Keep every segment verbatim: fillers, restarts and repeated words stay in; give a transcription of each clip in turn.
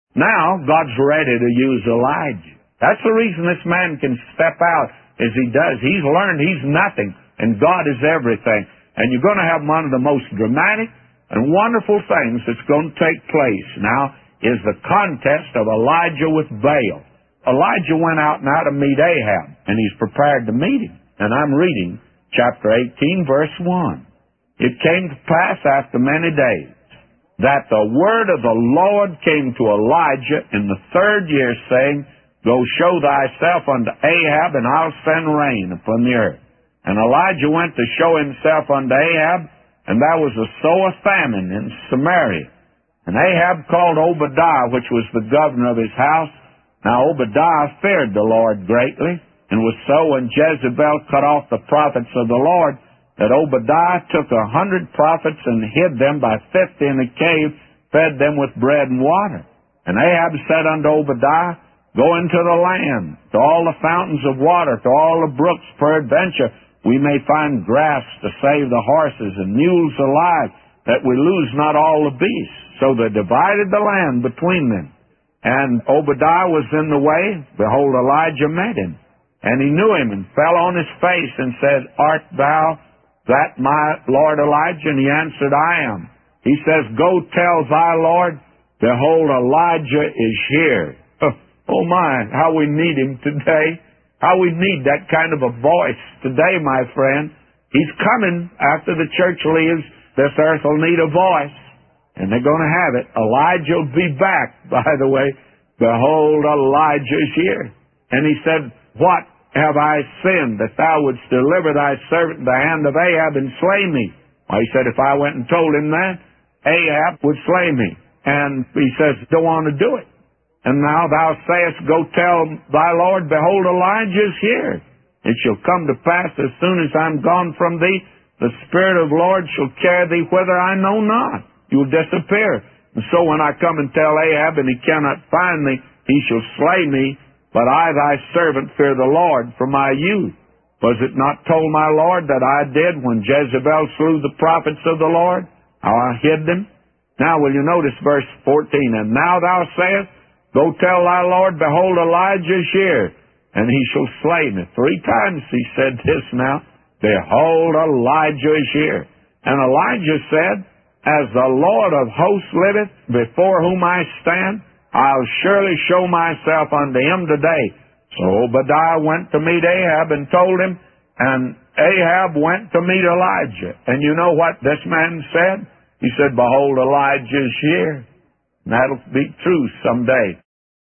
Now, God's ready to use Elijah. That's the reason this man can step out as he does. He's learned he's nothing, and God is everything. And you're going to have one of the most dramatic and wonderful things that's going to take place now is the contest of Elijah with Baal. Elijah went out now to meet Ahab, and he's prepared to meet him. And I'm reading chapter eighteen, verse one. It came to pass after many days that the word of the Lord came to Elijah in the third year, saying, Go show thyself unto Ahab, and I'll send rain upon the earth. And Elijah went to show himself unto Ahab, and there was a sore famine in Samaria. And Ahab called Obadiah, which was the governor of his house. Now Obadiah feared the Lord greatly, and was so when Jezebel cut off the prophets of the Lord, that Obadiah took a hundred prophets and hid them by fifty in a cave, fed them with bread and water. And Ahab said unto Obadiah, Go into the land, to all the fountains of water, to all the brooks, peradventure we may find grass to save the horses and mules alive, that we lose not all the beasts. So they divided the land between them. And Obadiah was in the way. Behold, Elijah met him. And he knew him and fell on his face and said, Art thou that my Lord Elijah? And he answered, I am. He says, Go tell thy Lord, behold, Elijah is here. Oh my, how we need him today. How we need that kind of a voice today, my friend. He's coming after the church leaves. This earth will need a voice. And they're going to have it. Elijah will be back, by the way. Behold, Elijah is here. And he said, What have I sinned, that thou wouldst deliver thy servant in the hand of Ahab and slay me? Well, he said, if I went and told him that, Ahab would slay me. And he says, don't want to do it. And now thou sayest, Go tell thy Lord, behold, Elijah is here. It shall come to pass as soon as I'm gone from thee, the Spirit of the Lord shall carry thee whither I know not. You'll disappear. And so when I come and tell Ahab, and he cannot find me, he shall slay me. But I, thy servant, fear the Lord from my youth. Was it not told my Lord that I did when Jezebel slew the prophets of the Lord? How I hid them? Now will you notice verse fourteen, And now thou sayest, Go tell thy Lord, behold, Elijah is here, and he shall slay me. Three times he said this now, Behold, Elijah is here. And Elijah said, As the Lord of hosts liveth, before whom I stand, I'll surely show myself unto him today. So Obadiah went to meet Ahab and told him, and Ahab went to meet Elijah. And you know what this man said? He said, Behold, Elijah is here. And that'll be true someday.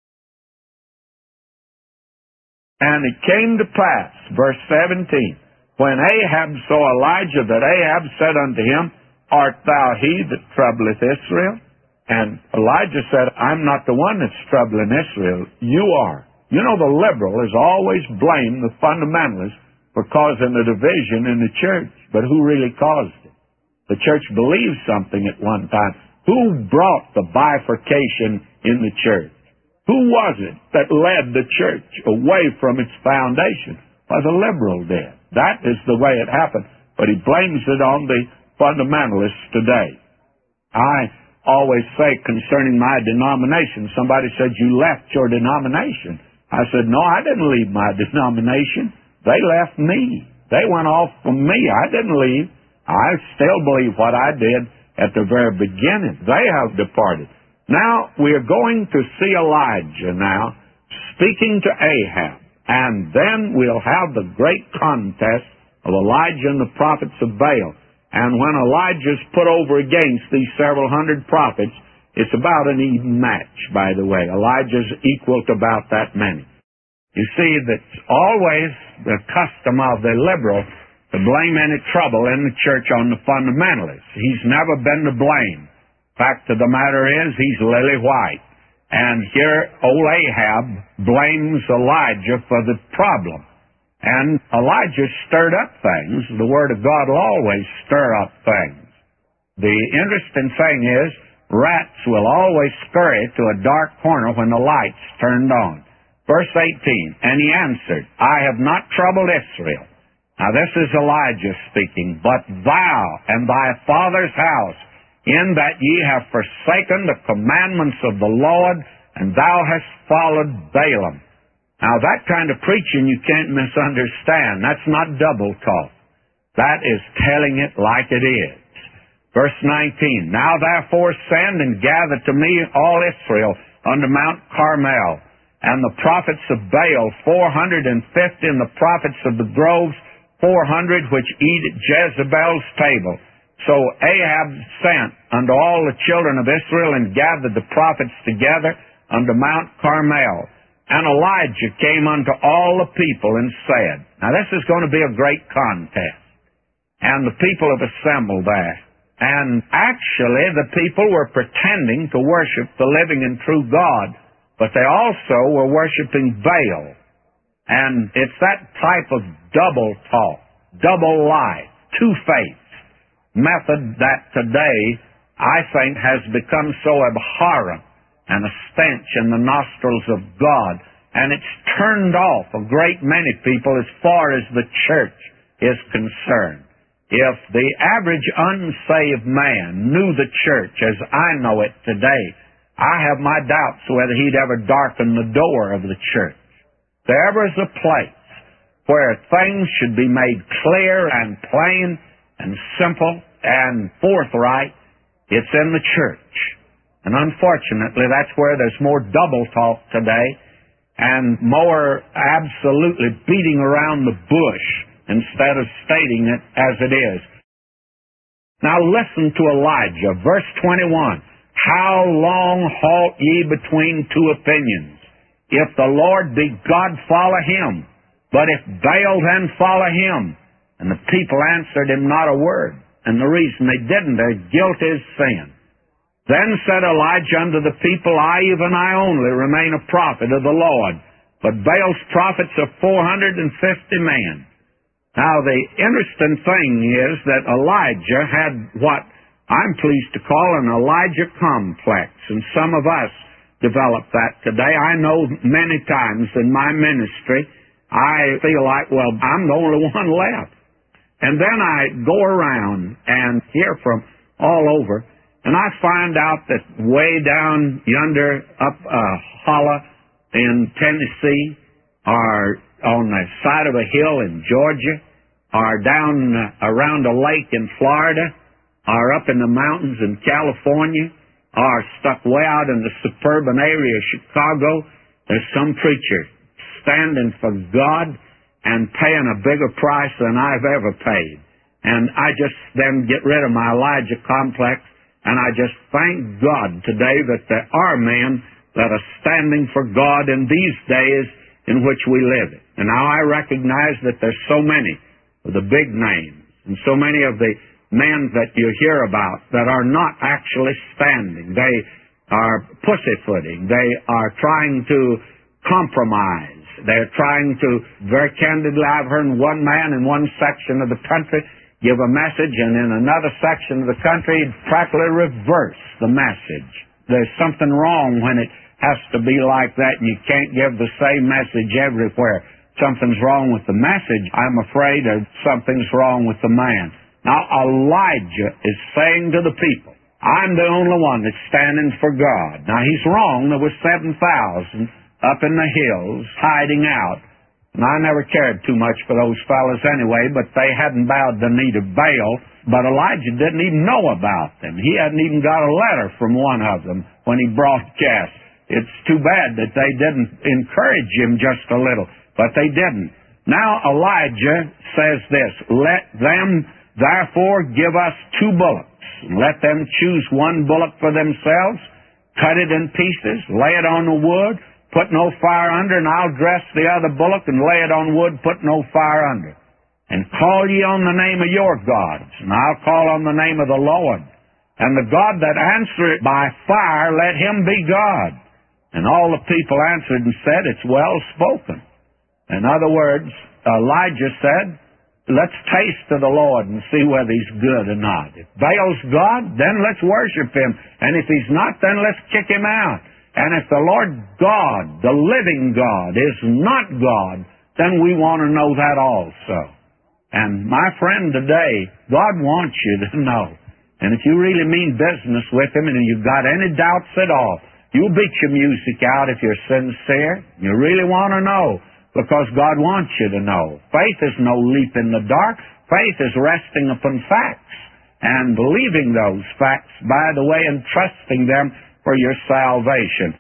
And it came to pass, verse seventeen, when Ahab saw Elijah, that Ahab said unto him, Art thou he that troubleth Israel? And Elijah said, I'm not the one that's troubling Israel. You are. You know, the liberal has always blamed the fundamentalists for causing a division in the church. But who really caused it? The church believed something at one time. Who brought the bifurcation in the church? Who was it that led the church away from its foundation? Well, the liberal did. That is the way it happened. But he blames it on the fundamentalists today. I always say concerning my denomination, somebody said, You left your denomination. I said, No, I didn't leave my denomination. They left me. They went off from me. I didn't leave. I still believe what I did at the very beginning. They have departed. Now, we are going to see Elijah now speaking to Ahab. And then we'll have the great contest of Elijah and the prophets of Baal. And when Elijah's put over against these several hundred prophets, it's about an even match, by the way. Elijah's equal to about that many. You see, that's always the custom of the liberal to blame any trouble in the church on the fundamentalists. He's never been to blame. Fact of the matter is, he's lily white. And here, old Ahab blames Elijah for the problem. And Elijah stirred up things. The Word of God will always stir up things. The interesting thing is, rats will always scurry to a dark corner when the light's turned on. Verse eighteen, And he answered, I have not troubled Israel. Now this is Elijah speaking. But thou and thy father's house, in that ye have forsaken the commandments of the Lord, and thou hast followed Balaam. Now, that kind of preaching you can't misunderstand. That's not double talk. That is telling it like it is. Verse nineteen, Now therefore send and gather to me all Israel unto Mount Carmel, and the prophets of Baal four hundred and fifty, and the prophets of the groves four hundred, which eat at Jezebel's table. So Ahab sent unto all the children of Israel, and gathered the prophets together unto Mount Carmel. And Elijah came unto all the people and said, Now this is going to be a great contest. And the people have assembled there. And actually the people were pretending to worship the living and true God, but they also were worshiping Baal. And it's that type of double talk, double life, two-faith method that today I think has become so abhorrent and a stench in the nostrils of God, and it's turned off a great many people as far as the church is concerned. If the average unsaved man knew the church as I know it today, I have my doubts whether he'd ever darken the door of the church. If there ever is a place where things should be made clear and plain and simple and forthright, it's in the church. And unfortunately, that's where there's more double talk today and more absolutely beating around the bush instead of stating it as it is. Now listen to Elijah, verse twenty-one. How long halt ye between two opinions? If the Lord be God, follow him. But if Baal, then follow him. And the people answered him not a word. And the reason they didn't, their guilt is sin. Then said Elijah unto the people, I, even I only, remain a prophet of the Lord, but Baal's prophets are four hundred and fifty men. Now, the interesting thing is that Elijah had what I'm pleased to call an Elijah complex, and some of us develop that today. I know many times in my ministry, I feel like, well, I'm the only one left. And then I go around and hear from all over, and I find out that way down yonder, up a uh, holler in Tennessee, or on the side of a hill in Georgia, or down uh, around a lake in Florida, or up in the mountains in California, or stuck way out in the suburban area of Chicago, there's some preacher standing for God and paying a bigger price than I've ever paid. And I just then get rid of my Elijah complex, and I just thank God today that there are men that are standing for God in these days in which we live. And now I recognize that there's so many of the big names and so many of the men that you hear about that are not actually standing. They are pussyfooting. They are trying to compromise. They're trying to, very candidly, I've heard one man in one section of the country give a message, and in another section of the country, practically reverse the message. There's something wrong when it has to be like that, and you can't give the same message everywhere. Something's wrong with the message. I'm afraid that something's wrong with the man. Now, Elijah is saying to the people, I'm the only one that's standing for God. Now, he's wrong. There were seven thousand up in the hills hiding out. And I never cared too much for those fellas anyway, but they hadn't bowed the knee to Baal. But Elijah didn't even know about them. He hadn't even got a letter from one of them when he broadcast. It's too bad that they didn't encourage him just a little, but they didn't. Now Elijah says this, let them therefore give us two bullocks. Let them choose one bullock for themselves, cut it in pieces, lay it on the wood, put no fire under, and I'll dress the other bullock and lay it on wood, put no fire under. And call ye on the name of your gods, and I'll call on the name of the Lord. And the God that answereth by fire, let him be God. And all the people answered and said, it's well spoken. In other words, Elijah said, let's taste of the Lord and see whether he's good or not. If Baal's God, then let's worship him. And if he's not, then let's kick him out. And if the Lord God, the living God, is not God, then we want to know that also. And my friend today, God wants you to know. And if you really mean business with him and you've got any doubts at all, You'll beat your music out if you're sincere. You really want to know, because God wants you to know. Faith is no leap in the dark. Faith is resting upon facts and believing those facts, by the way, and trusting them for your salvation.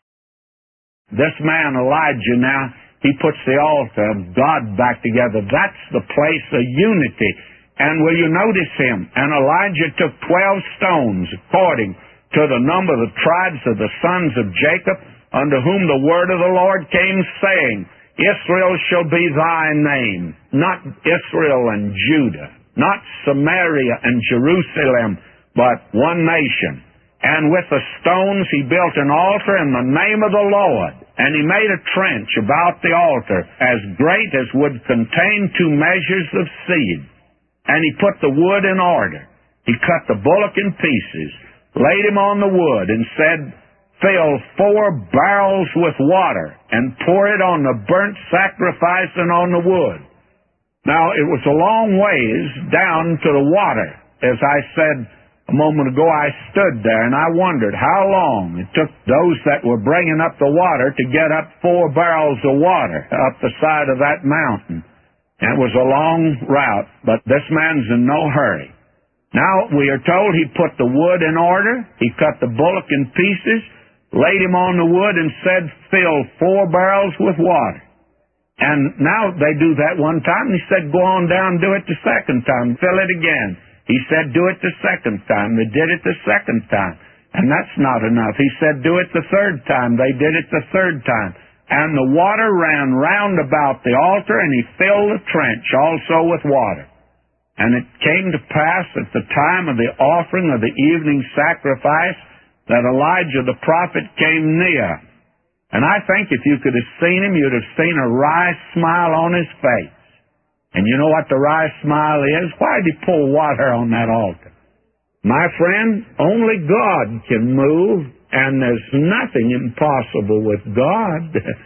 This man, Elijah, now, he puts the altar of God back together. That's the place of unity. And will you notice him? And Elijah took twelve stones, according to the number of the tribes of the sons of Jacob, unto whom the word of the Lord came, saying, Israel shall be thy name, not Israel and Judah, not Samaria and Jerusalem, but one nation. And with the stones he built an altar in the name of the Lord, and he made a trench about the altar, as great as would contain two measures of seed. And he put the wood in order. He cut the bullock in pieces, laid him on the wood, and said, Fill four barrels with water, and pour it on the burnt sacrifice and on the wood. Now, it was a long ways down to the water. As I said a moment ago, I stood there, and I wondered how long it took those that were bringing up the water to get up four barrels of water up the side of that mountain. And it was a long route, but this man's in no hurry. Now, we are told he put the wood in order, he cut the bullock in pieces, laid him on the wood, and said, Fill four barrels with water. And now they do that one time, and he said, Go on down, do it the second time, fill it again. He said, Do it the second time. They did it the second time. And that's not enough. He said, Do it the third time. They did it the third time. And the water ran round about the altar, and he filled the trench also with water. And it came to pass at the time of the offering of the evening sacrifice that Elijah the prophet came near. And I think if you could have seen him, you'd have seen a wry smile on his face. And you know what the wry smile is? Why did he pour water on that altar? My friend, only God can move, and there's nothing impossible with God.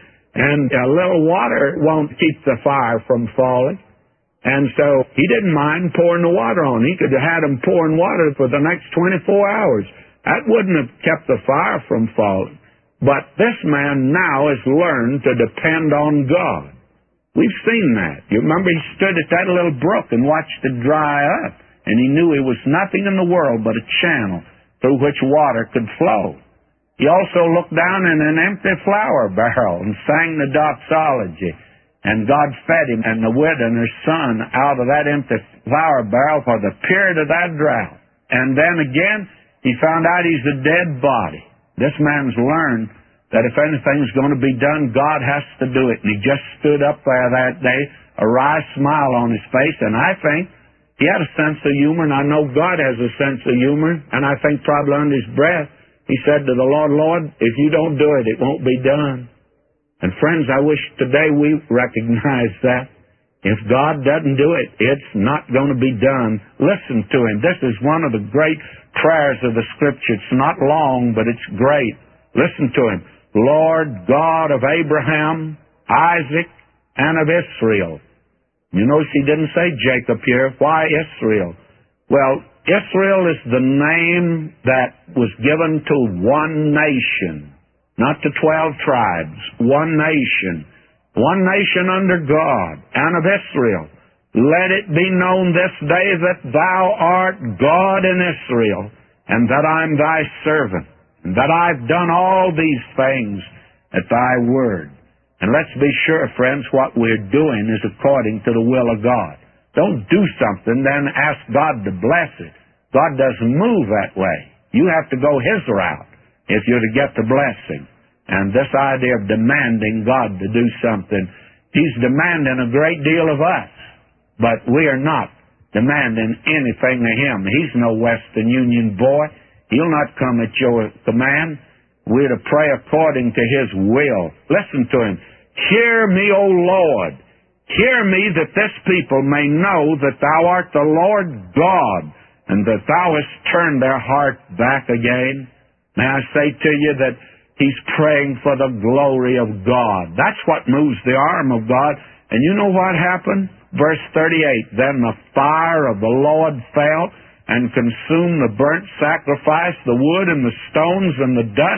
And a little water won't keep the fire from falling. And so he didn't mind pouring the water on. He could have had him pouring water for the next twenty-four hours. That wouldn't have kept the fire from falling. But this man now has learned to depend on God. We've seen that. You remember he stood at that little brook and watched it dry up. And he knew it was nothing in the world but a channel through which water could flow. He also looked down in an empty flour barrel and sang the doxology. And God fed him and the widow and her son out of that empty flour barrel for the period of that drought. And then again, he found out he's a dead body. This man's learned that if anything's going to be done, God has to do it. And he just stood up there that day, a wry smile on his face, and I think he had a sense of humor, and I know God has a sense of humor, and I think probably under his breath, he said to the Lord, Lord, if you don't do it, it won't be done. And friends, I wish today we recognize that. If God doesn't do it, it's not going to be done. Listen to him. This is one of the great prayers of the Scripture. It's not long, but it's great. Listen to him. Lord God of Abraham, Isaac, and of Israel. You notice he didn't say Jacob here. Why Israel? Well, Israel is the name that was given to one nation, not to twelve tribes. One nation. One nation under God, and of Israel. Let it be known this day that thou art God in Israel, and that I'm thy servant, and that I've done all these things at thy word. And let's be sure, friends, what we're doing is according to the will of God. Don't do something, then ask God to bless it. God doesn't move that way. You have to go his route if you're to get the blessing. And this idea of demanding God to do something, he's demanding a great deal of us. But we are not demanding anything of him. He's no Western Union boy. He'll not come at your command. We're to pray according to his will. Listen to him. Hear me, O Lord. Hear me, that this people may know that thou art the Lord God, and that thou hast turned their heart back again. May I say to you that he's praying for the glory of God. That's what moves the arm of God. And you know what happened? Verse thirty-eight, then the fire of the Lord fell and consumed the burnt sacrifice, the wood and the stones and the dust,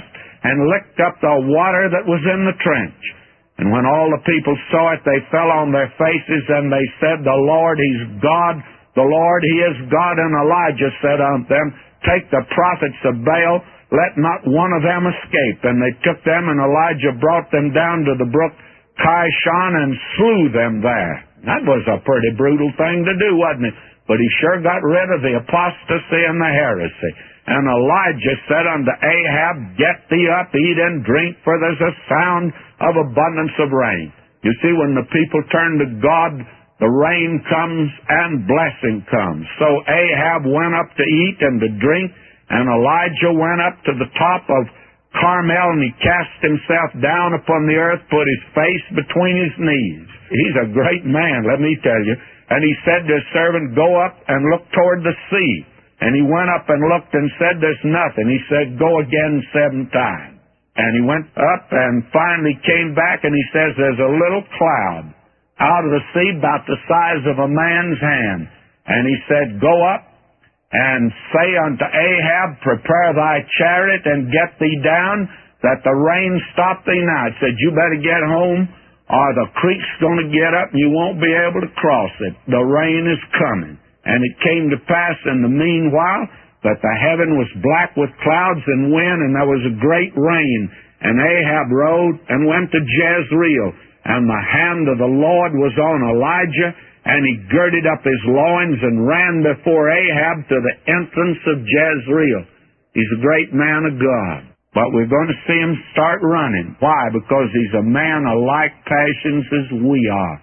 and licked up the water that was in the trench. And when all the people saw it, they fell on their faces, and they said, "The Lord, He's God. The Lord, He is God." And Elijah said unto them, "Take the prophets of Baal, let not one of them escape." And they took them, and Elijah brought them down to the brook Kishon and slew them there. That was a pretty brutal thing to do, wasn't it? But he sure got rid of the apostasy and the heresy. And Elijah said unto Ahab, "Get thee up, eat and drink, for there's a sound of abundance of rain." You see, when the people turn to God, the rain comes and blessing comes. So Ahab went up to eat and to drink, and Elijah went up to the top of Carmel, and he cast himself down upon the earth, put his face between his knees. He's a great man, let me tell you. And he said to his servant, "Go up and look toward the sea." And he went up and looked and said, "There's nothing." He said, "Go again seven times." And he went up and finally came back, and he says, "There's a little cloud out of the sea about the size of a man's hand." And he said, "Go up and say unto Ahab, Prepare thy chariot and get thee down, that the rain stop thee now." It said, "You better get home, or the creek's going to get up and you won't be able to cross it. The rain is coming." And it came to pass in the meanwhile that the heaven was black with clouds and wind, and there was a great rain. And Ahab rode and went to Jezreel, and the hand of the Lord was on Elijah, and he girded up his loins and ran before Ahab to the entrance of Jezreel. He's a great man of God. But we're going to see him start running. Why? Because he's a man of like passions as we are.